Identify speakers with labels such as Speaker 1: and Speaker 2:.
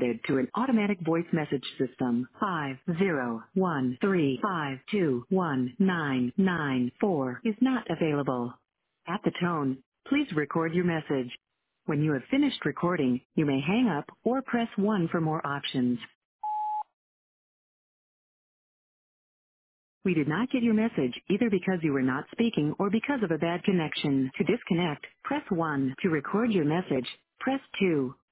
Speaker 1: forwarded to an automatic voice message system. 50135219994 is not available. At the tone, please record your message. When you have finished recording, you may hang up or press 1 for more options. We did not get your message either because you were not speaking or because of a bad connection. To disconnect, press 1. To record your message, press 2.